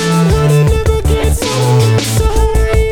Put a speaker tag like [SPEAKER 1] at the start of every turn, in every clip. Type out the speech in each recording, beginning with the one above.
[SPEAKER 1] childhood and never gets old. So hey,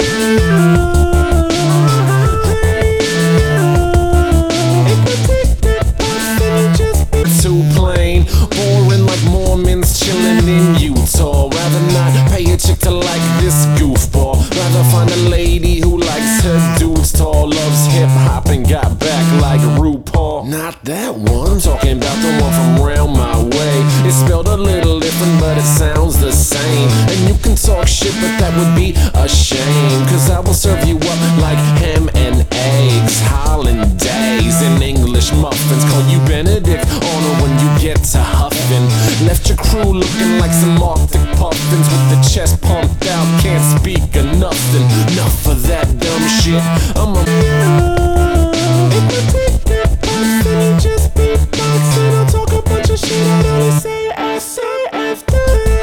[SPEAKER 1] if you take that box, then you just be
[SPEAKER 2] too plain, boring like Mormons chilling in Utah. Rather not pay a chick to like this goofball. Rather find a lady who likes her dudes tall, loves hip hop and got back like RuPaul. Not that one, I'm talking about the one from round my way. It's spelled a little different, but it sounds the same. And you can talk shit, but that would be a shame. Cause I will serve you up like ham and eggs, hollandaise and English muffins. Call you Benedict Honor when you get to huffing. Left your crew looking like some Arctic puffins with the chest pumped out, can't speak or nothing. Enough of that dumb shit. I'm a
[SPEAKER 1] if you take that box, then you just beatbox. And I'll talk a bunch of shit, I'd only say S-A-F-T.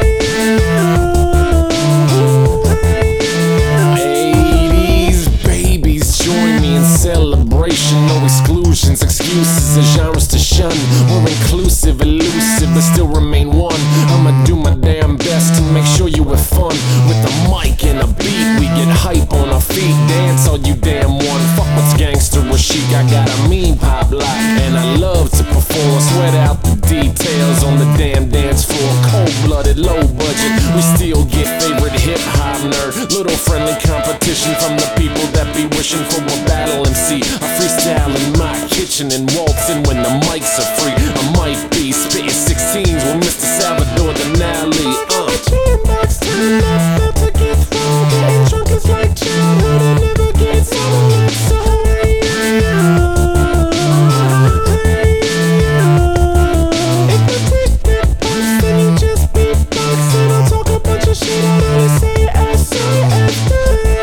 [SPEAKER 2] 80s babies join me in celebration. No exclusions, excuses, and genres to shun. We're inclusive, elusive, but still remain one. I'ma do my damn best to make sure you have fun. With a mic and a beat, we get hype on our feet. Dance all you damn one. Fuck what's gangster or chic. I got a mean pop lock, and I love to perform. Sweat out the details on the damn dance floor. Cold-blooded, low budget, we still get favorite hip-hop nerd. Little friendly competition from the people that be wishing for a battle MC. I freestyle in my kitchen and waltz in when the mics are free. I might be spitting 16s with Mr. Salvador Denali.
[SPEAKER 1] Jukebox turned up, about to get thrown. Getting drunk is like childhood, it never gets old. So hey, if you take that box, then you just beatbox. And I'll talk a bunch of shit, I'd only say S-A-F-T.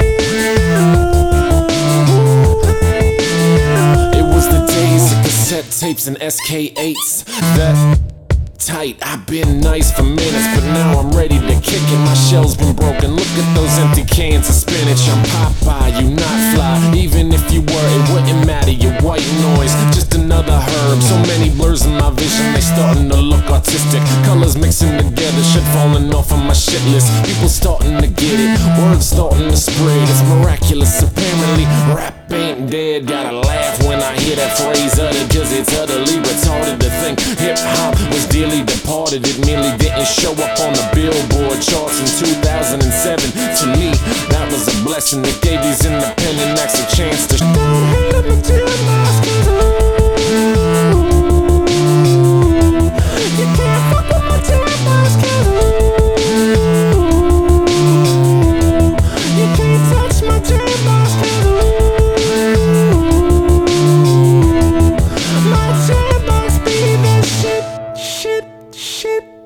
[SPEAKER 2] It was the days of cassette tapes and SK8s. That tight, I've been nice for minutes, but now I'm ready to kick it. My shell's been broken, look at those empty cans of spinach. I'm Popeye, you not fly. Even if you were, it wouldn't matter, you're white noise, just another herb. So many blurs in my vision, they starting to look artistic. Colors mixing together, shit falling off of my shit list. People starting to get it, words starting to spread. It's miraculous, apparently rap ain't dead. Gotta laugh when I hear that phrase uttered, cause it's utterly retarded to think hip-hop was dearly departed. It merely didn't show up on the Billboard charts in 2007. To me, that was a blessing that gave these independent acts a chance to
[SPEAKER 1] Don't hate up until your mask is ooh. You can't fuck with my damn mask is ooh. You can't touch my damn mask is ooh. My damn mask be the shit, shit, shit.